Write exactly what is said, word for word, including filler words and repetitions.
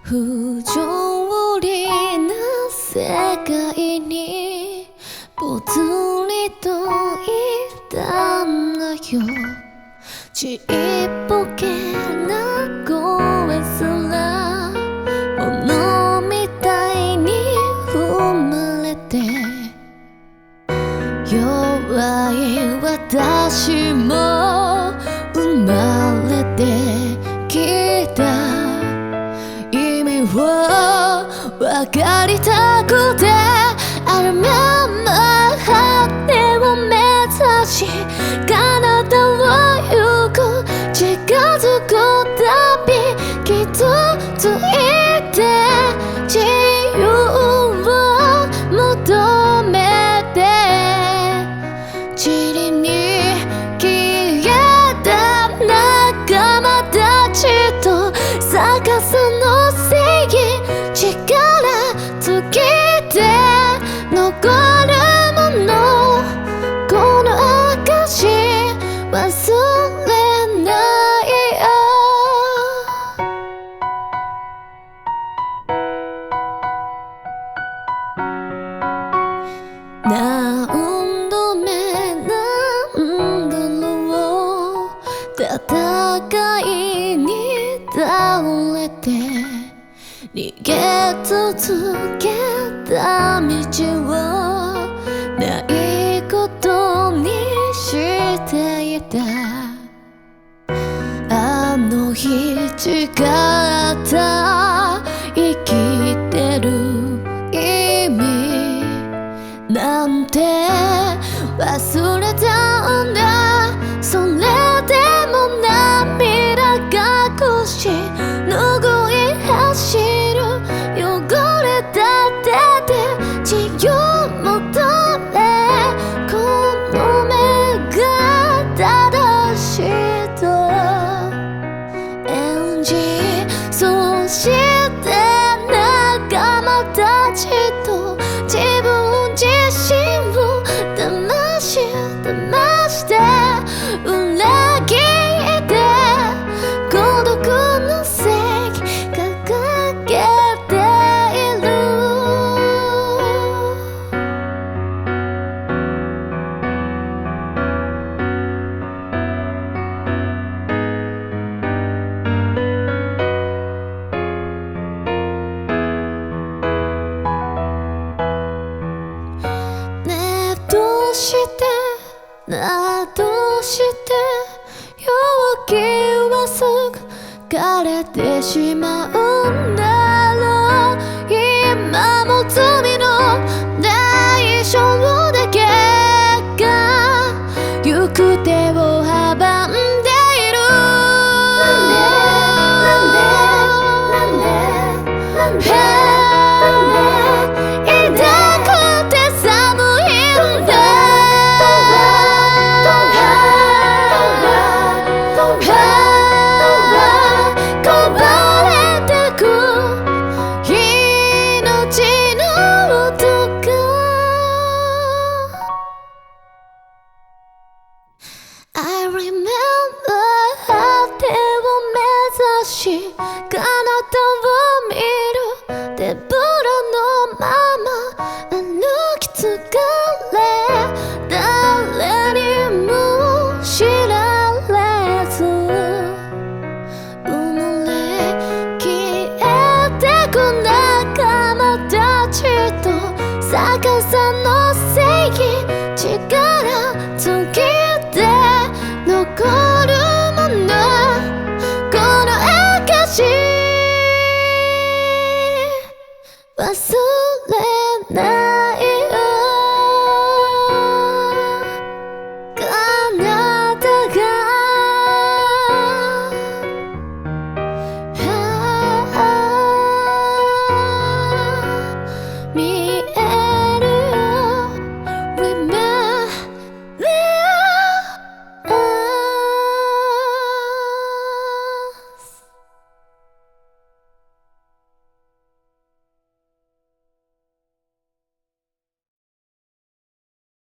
不条理な世界にぽつりといたんだよ。ちっぽけな声すら物みたいに生まれて、弱い私も生まれてきた。意味を分かりたくてあるまま果てを目指し彼方を行く。近づくたびきっとついて自由を求めて塵に消えた仲間たちと逆さの正義、力尽きて残るもの、この証忘れないよ。何度目なんだろう、戦いに倒れて逃げ続けた道をないことにしていた。あの日違った生きてる意味なんて忘れたんだ。それでも涙隠し拭い走る汚れた手で自由求め、この目が正しいと演じ、そして仲間たちと自分自身を騙し騙して裏切って孤独の正義掲げている。ねえどうしてなどうして勇気はすぐ枯れてしまうんだろう。今も罪